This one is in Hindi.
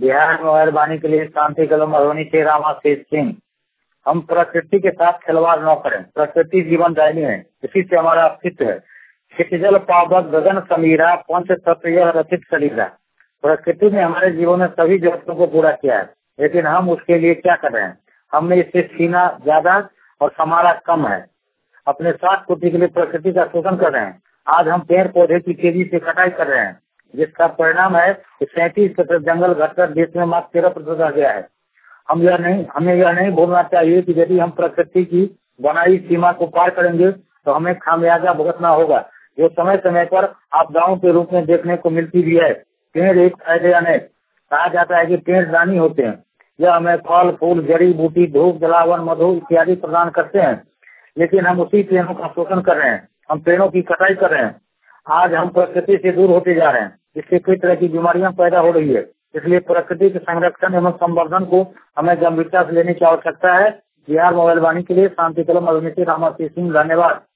बिहार में मेहरबानी के लिए शांति कलम मधुबनी से रामाशीष सिंह। हम प्रकृति के साथ खिलवाड़ न करें। प्रकृति जीवनदायिनी है, इसी से हमारा अस्तित्व है। क्षितिजल पावक गगन समीरा पंच तत्व यह रचित शरीरा। प्रकृति ने हमारे जीवन में सभी जरूरतों को पूरा किया है, लेकिन हम उसके लिए क्या कर रहे हैं? हमने इससे छीना ज्यादा और हमारा कम है। अपने स्वार्थ पूर्ति के लिए प्रकृति का शोषण कर रहे हैं। आज हम पेड़ पौधे की तेजी से कटाई कर रहे हैं, जिसका परिणाम है कि 37% जंगल घटकर देश में मात्र 13% रह गया है। हमें यह नहीं भूलना चाहिए कि यदि हम प्रकृति की बनाई सीमा को पार करेंगे तो हमें खामियाजा भुगतना होगा, जो समय समय पर आपदाओं के रूप में देखने को मिलती भी है। पेड़ एक फायदे अनेक। कहा जाता है कि पेड़ दानी होते हैं। यह हमें फल फूल जड़ी बूटी धूप जलावन मधु इत्यादि प्रदान करते हैं, लेकिन हम उसी पेड़ों का शोषण कर रहे हैं। हम पेड़ों की कटाई कर रहे हैं। आज हम प्रकृति से दूर होते जा रहे हैं, इससे कई तरह की बीमारियां पैदा हो रही है। इसलिए प्रकृति के संरक्षण एवं संवर्धन को हमें गंभीरता से लेने की आवश्यकता है। बिहार मोबाइल वाणी के लिए शांति कलम मधुबनी से रामाशीष सिंह। धन्यवाद।